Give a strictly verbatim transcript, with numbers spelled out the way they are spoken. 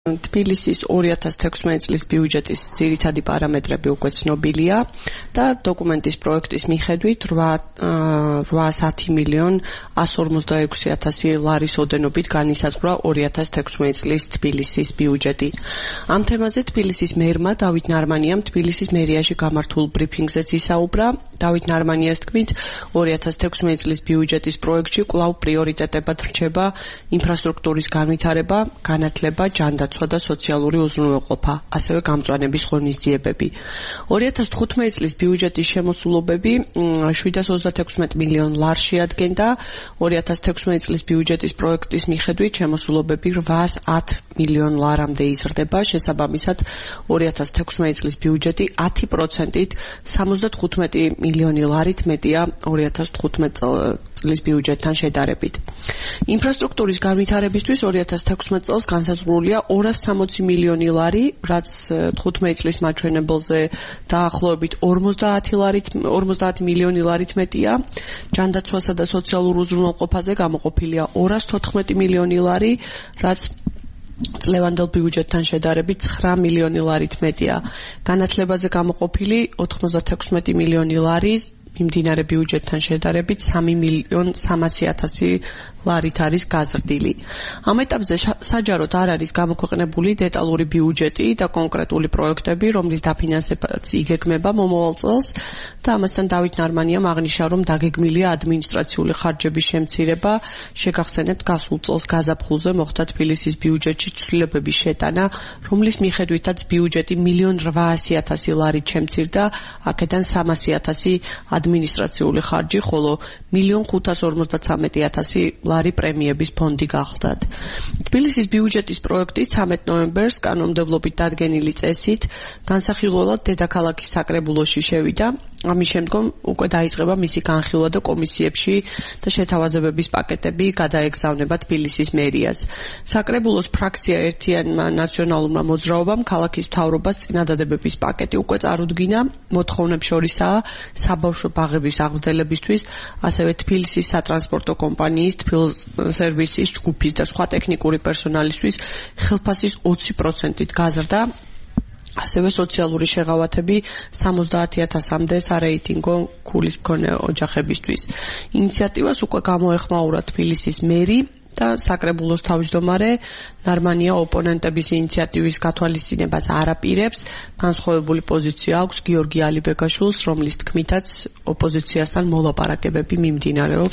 თბილისის ორი ათას თექვსმეტი წლის ბიუჯეტის ძირითადი პარამეტრები უკვე ცნობილია და დოკუმენტის პროექტის მიხედვით რვაას ათი მილიონ ასი ორმოცდაექვსი ათასი ლარის ოდენობით განისაზღვრა ორი ათას თექვსმეტი წლის თბილისის ბიუჯეტი. Ამ თემაზე თბილისის მერმა დავით ნარმანიამ თბილისის მერიაში გამართულ ბრიფინგზეც ისაუბრა. დავით ნარმანიას თქმით, ორი ათას თექვსმეტი წლის ბიუჯეტის პროექტში კვლავ პრიორიტეტებად რჩება ინფრასტრუქტურის განვითარება, განათლება, ჯანდაცვა და სოციალური უზრუნველყოფა, ასევე გამწვანების ღონისძიებები. ორი ათას თხუთმეტი წლის ბიუჯეტის შემოსულობები შვიდას ოცდათექვსმეტი მილიონ ლარს შეადგენდა. ორი ათას თექვსმეტი წლის ბიუჯეტის პროექტის მიხედვით შემოსულობები რვაას ათი მილიონ ლარამდე იზრდება. შესაბამისად, ორი ათას თექვსმეტი წლის ბიუჯეტი ათი პროცენტით სამოცდათხუთმეტი მილიონი ლარით მეტია ორი ათას თხუთმეტი წლის ბიუჯეტთან შედარებით. ინფრასტრუქტურის განვითარებისთვის ორი ათას თექვსმეტი წელს განსაზღვრულია ორას სამოცი მილიონი ლარი, რაც თხუთმეტი წლის მაჩვენებელზე დაახლოებით ორმოცდაათი მილიონი ლარით მეტია. ჯანდაცვასა და სოციალურ უზრუნველყოფაზე გამოყოფილია ორას თოთხმეტი მილიონი ლარი, რაც წლევანდელ ბიუჯეტთან შედარებით ცხრა მილიონი ლარით მეტია. განათლებაზე გამოყოფილი ოთხმოცდათექვსმეტი მილიონი ლარი მიმდინარე ბიუჯეტთან შედარებით სამი მილიონ სამასი ათასი ლარით არის გაზრდილი. ამ ეტაპზე საჯაროდ არ არის გამოქვეყნებული დეტალური ბიუჯეტი და კონკრეტული პროექტები, რომლის დაფინანსებაც იგეგმება მომავალ წელს და ამასთან დავით ნარმანიამ აღნიშნა, რომ დაგეგმილია ადმინისტრაციული ხარჯების შემცირება. შეგახსენებთ, გასულ წელს გაზაფხულზე მოხდა თბილისის ბიუჯეტში ცვლილებების შეტანა, რომლის მიხედვითაც ბიუჯეტი მილიონ რვაასი ათასი ლარით შემცირდა, აქედან სამასი ათასი ადმინისტრაციული ხარჯი, ხოლო მილიონ ხუთას ორმოცდათვრამეტი ათასი ლარი პრემიების ფონდი გახლდათ. თბილისის ბიუჯეტის პროექტი ცამეტ ნოემბერს კანონმდებლობით დადგენილი წესით განსახილველად დედაქალაქის საკრებულოში შევიდა. ამის შემდგომ უკვე დაიწყება მისი განხილვა და კომისიებში და შეთავაზებების პაკეტები გადაეგზავნება თბილისის მერიას. საკრებულოს ფრაქცია ერთიანმა ნაციონალურმა მოძრაობამ ქალაქის მთავრობას წინადადებების პაკეტი უკვე წარუდგინა. მოთხოვნებს შორისაა საბავშვო ბაღების აღგრძელებისთვის, ასევე თბილისის სატრანსპორტო კომპანიის თბილსერვისის ჯგუფის და სხვა ტექნიკური პერსონალისთვის ხელფასის ოცი პროცენტით გაზრდა. ასევე სოციალური შეღავათები სამოცდაათი ათასამდე სარეიტინგო ქულის მქონე ოჯახებისთვის. ინიციატივას უკვე გამოეხმაურა თბილისის მერი და საკრებულოს თავმჯდომარე. ნარმანია ოპონენტების ინიციატივის გათვალისწინებას არ აპირებს. განსხვავებული პოზიცია აქვს გიორგი ალიბეგაშვილს, რომლის თქმითაც ოპოზიციასთან მოლაპარაკებები მიმდინარეობს